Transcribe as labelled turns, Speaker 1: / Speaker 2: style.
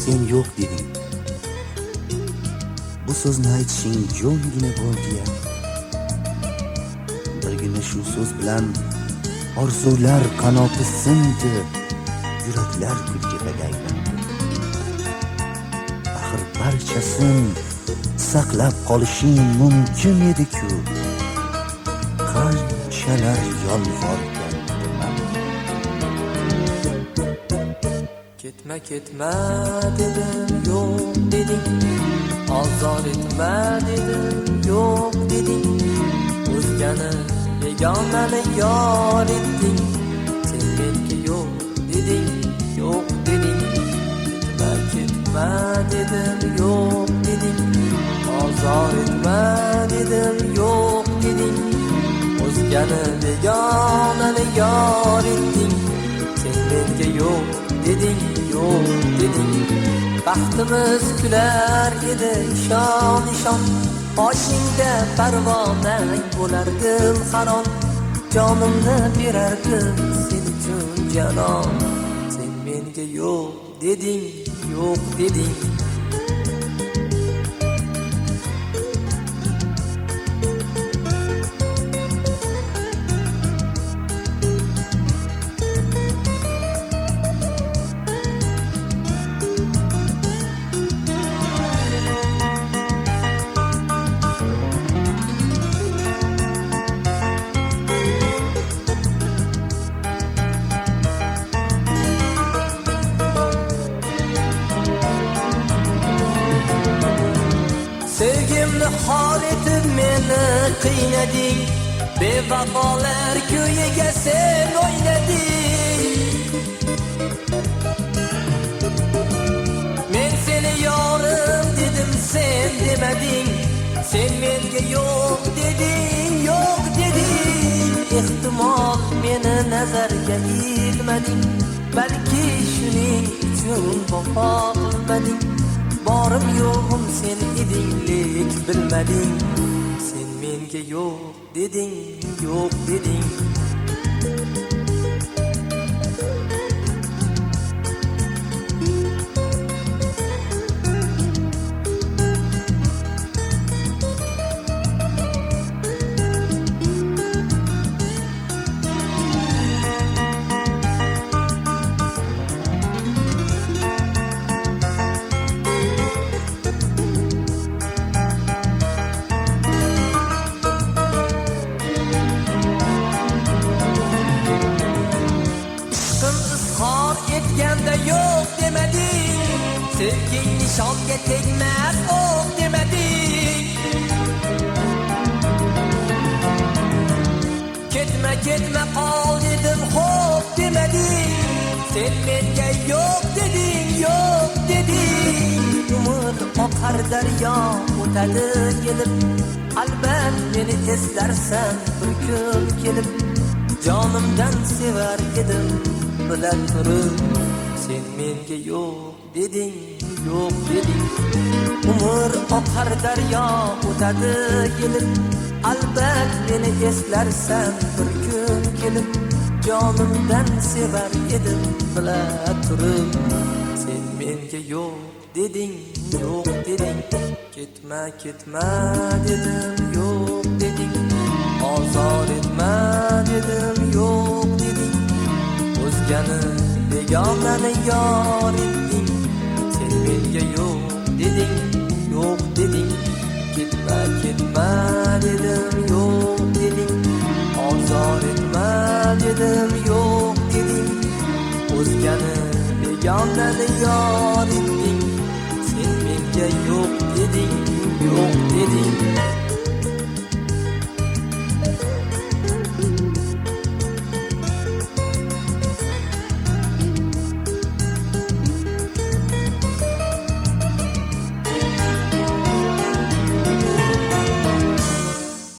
Speaker 1: sen yo'q deding. Bu so'zni aytishing jo'ngina bo'ldi-ya. Birgina shu so'z bilan orzular qanoti sindi, yuraklar kulgiga aylandi. Axir barchasin saqlab qolishing mumkin edi-ku. Qanchalar yolvorgandim.
Speaker 2: Ketma ketma dedim, yo'q deding. Ozor etma dedim, yo'q deding. O'zgani begonani yor etding. Sen menga yo'q deding, yo'q deding. Ketma ketma dedim, yo'q deding. Ozor etma dedim, yo'q deding. O'zgani begonani yor etding. Sen menga yo'q deding, yo'q deding. Baxtimiz kular edi ishon ishon. Qoshingda parvonang bo'lardi haron. Jonimni berardim sen uchun janon. Sen menga yo'q deding, yo'q deding. Sevgimni xor etib meni qiynading. Bevafolar ko'yiga sen o'ynading. Men seni yorim dedim, sen demading. Sen menga yo'q deding, yo'q deding. Ehtimol meni nazarga ilmading. Balki shuning uchun vafo qilmading. Borim yo'g'im sen eding, lek bilmading. Sen menga yo'q deding, yo'q deding. Etganda yo'q demading. Sevging nishonga tegmas o'q demading. Ketma ketma qol dedim, xo'p demading. Sen menga yo'q deding, yo'q deding. Umr oqar daryo o'tadi kelib. Albat meni eslarsan bir kun kelib. Jonimdan sevar edim bilan turib. Sen menga yo'q deding, yo'q deding. Umr oqar daryo o'tadi kelib. Albat meni eslarsan bir kun kelib. Jonimdan sevar edim bilan turib. Sen menga yo'q deding, yo'q deding. Ketma ketma dedim, yo'q deding. Ozor etma dedim, yo'q deding. O'zgani begonani yor etding. Sen menga yo'q deding, yo'q deding. Ketma ketma dedim, yo'q deding. Ozor etma dedim, yo'q deding. O'zgani begonani yor etding. Sen menga yo'q deding, yo'q deding.